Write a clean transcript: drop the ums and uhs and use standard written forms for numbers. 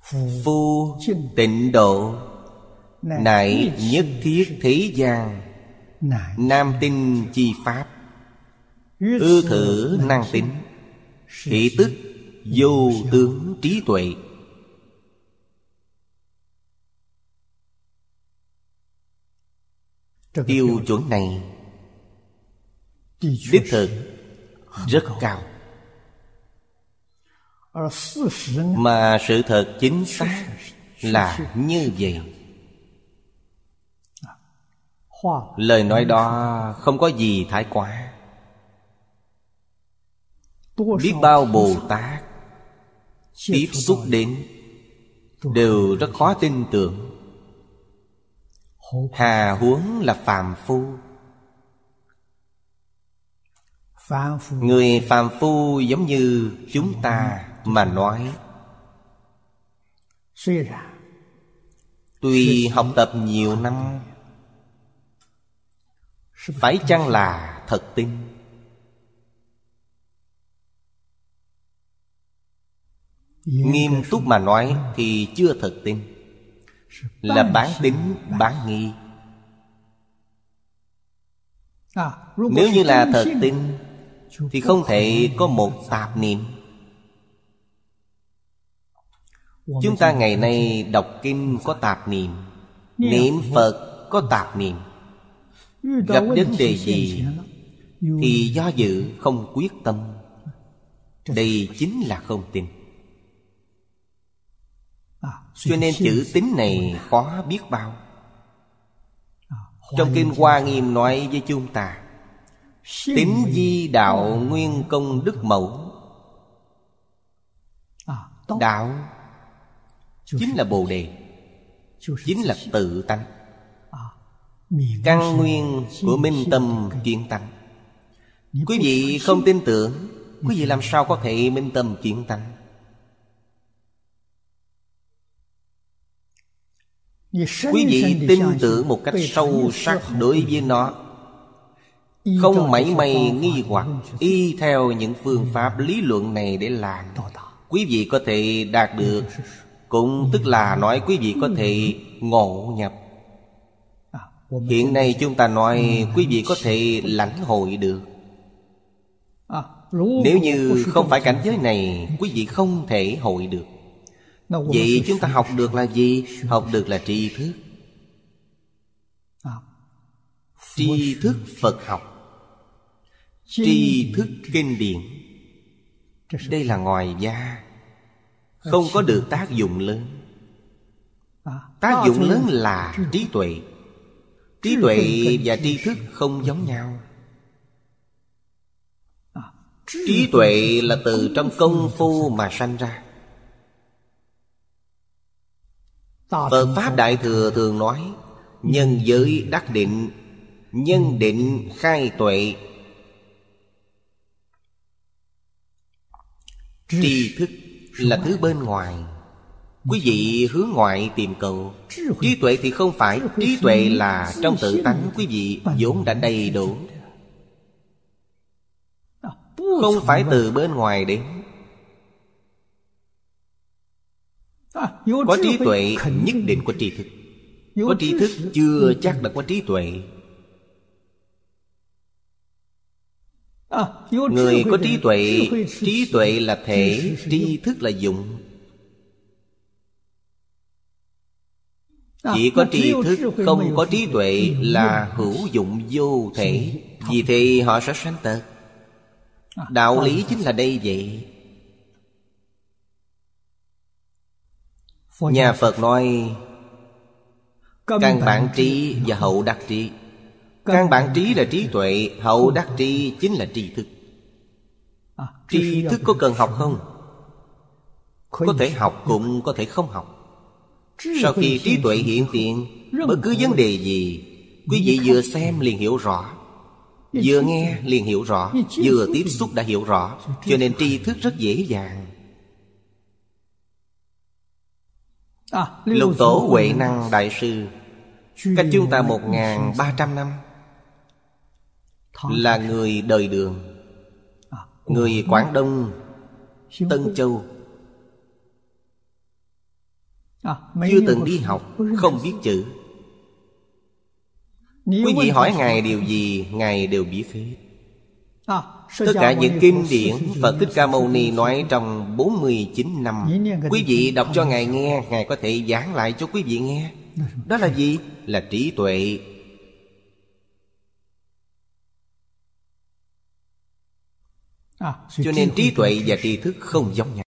Phu tịnh độ, nại nhất thiết thế gian. Nam tinh chi pháp, ư thử năng tính. Thị tức vô tướng trí tuệ. Tiêu chuẩn này đích thực rất cao. Mà sự thật chính xác là như vậy. Lời nói đó không có gì thái quá. Biết bao Bồ Tát tiếp xúc đến đều rất khó tin tưởng, hà huống là phàm phu. Người phàm phu giống như chúng ta mà nói, tuy học tập nhiều năm, phải chăng là thật tin? Nghiêm túc mà nói thì chưa thật tin, là bán tín bán nghi. Nếu như là thật tin thì không thể có một tạp niệm. Chúng ta ngày nay đọc kinh có tạp niệm, niệm Phật có tạp niệm. Gặp vấn đề gì thì do dự không quyết tâm. Đây chính là không tin. Cho nên chữ tín này khó biết bao. Trong kinh Hoa Nghiêm nói với chúng ta, tín di đạo nguyên công đức mẫu. Đạo chính là Bồ Đề, chính là tự tánh, căn nguyên của minh tâm kiến tánh. Quý vị không tin tưởng, quý vị làm sao có thể minh tâm kiến tánh? Quý vị tin tưởng một cách sâu sắc đối với nó, không mảy may nghi hoặc, y theo những phương pháp lý luận này để làm, quý vị có thể đạt được. Cũng tức là nói quý vị có thể ngộ nhập. Hiện nay chúng ta nói quý vị có thể lãnh hội được. Nếu như không phải cảnh giới này, quý vị không thể hội được. Vậy chúng ta học được là gì? Học được là tri thức. Tri thức Phật học, tri thức kinh điển. Đây là ngoài da, không có được tác dụng lớn. Tác dụng lớn là trí tuệ. Trí tuệ và tri thức không giống nhau. Trí tuệ là từ trong công phu mà sanh ra. Phật Pháp Đại Thừa thường nói, nhân giới đắc định, nhân định khai tuệ. Tri thức là thứ bên ngoài, quý vị hướng ngoại tìm cầu. Trí tuệ thì không phải. Trí tuệ là trong tự tánh quý vị vốn đã đầy đủ, không phải từ bên ngoài đến. Có trí tuệ nhất định có tri thức. Có tri thức chưa chắc đã có trí tuệ. Người có trí tuệ là thể, tri thức là dụng. Chỉ có tri thức không có trí tuệ là hữu dụng vô thể. Vì thế họ sẽ sanh tật. Đạo lý chính là đây vậy. Nhà Phật nói căn bản trí và hậu đắc trí. Căn bản trí là trí tuệ, hậu đắc trí chính là tri thức. Tri thức có cần học không? Có thể học cũng có thể không học. Sau khi trí tuệ hiện tiền, bất cứ vấn đề gì, quý vị vừa xem liền hiểu rõ, vừa nghe liền hiểu rõ, vừa tiếp xúc đã hiểu rõ. Cho nên tri thức rất dễ dàng. Lục Tổ Huệ Năng Đại Sư cách chúng ta 1300 năm, là người đời Đường, người Quảng Đông, Tân Châu. chưa từng đi học, không biết chữ. Quý vị hỏi Ngài điều gì, Ngài đều biết hết. Tất cả những kinh điển Phật Thích Ca Mâu Ni nói trong 49 năm, quý vị đọc cho Ngài nghe, Ngài có thể giảng lại cho quý vị nghe. Đó là gì? Là trí tuệ. Cho nên trí tuệ và tri thức không giống nhau.